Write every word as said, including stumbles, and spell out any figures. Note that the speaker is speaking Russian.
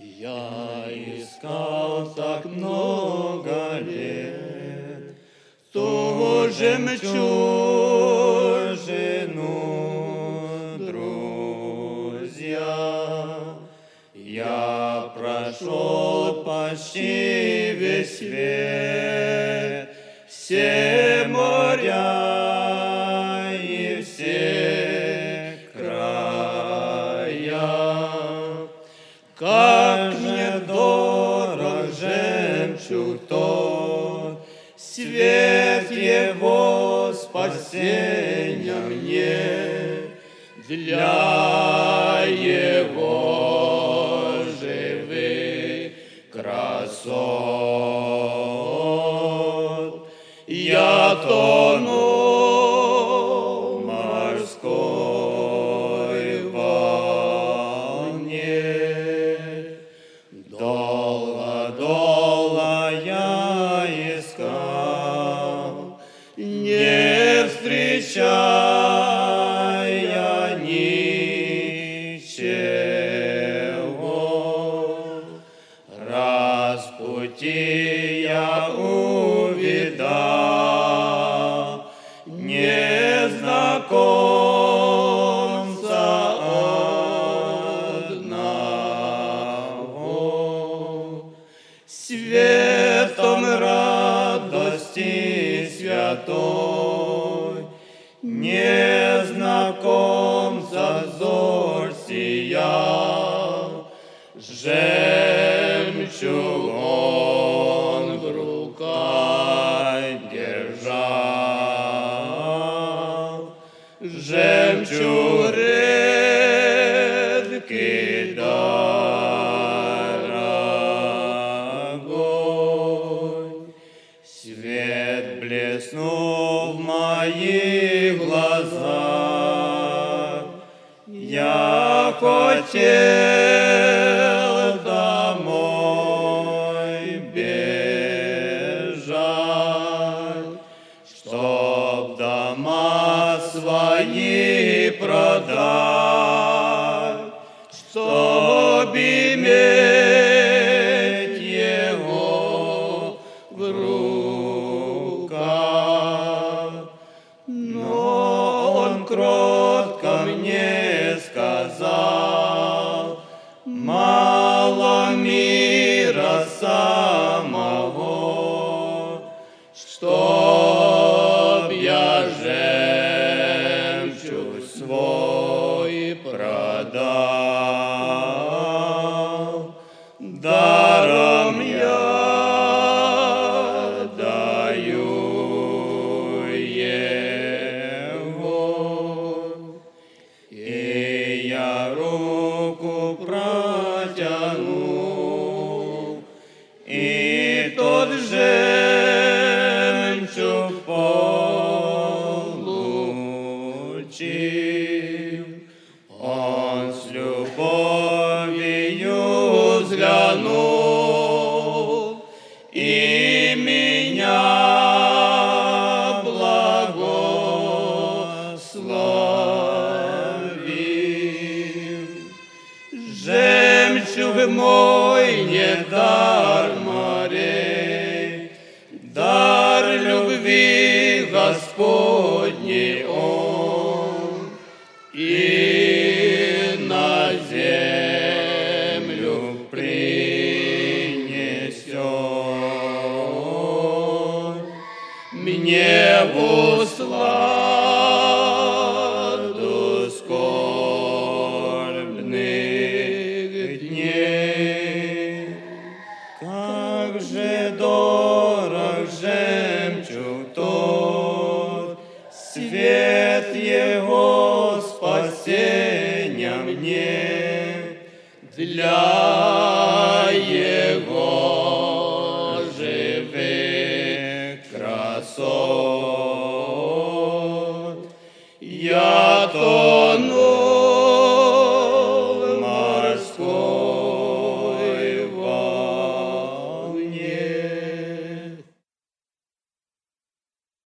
Я искал так много лет ту жемчужину, друзья. Я прошел почти весь свет, все моря и все края. Как мне дорог жемчуг тот, свет его спасения мне, для его живых красот. Я тону в морской волне, долго-долго я искал, не встречая ничего. Раз в пути я увидал незнакомца одного, светом радости святой, незнакомца взор сиял, жемчуг он в руках держал, жемчуг редкий, дорогой. Свет блеснул в моих глазах, я хотел домой бежать, чтоб дома свои продать, чтоб иметь его в руках. Но он кротко мне сказал: мало мира самого, чтоб я жемчуг свой продал. Даром я даю его, и я руку протяну, и тот жемчуг получил. Он с любовью взглянул и меня благословил. Жемчуг мой не дар морей, дар любви Господней он, и на землю принесет мне в усладу скорбных дней. Как же дорог жемчуг тот, свет его спасения мне, для его живых красот. Я то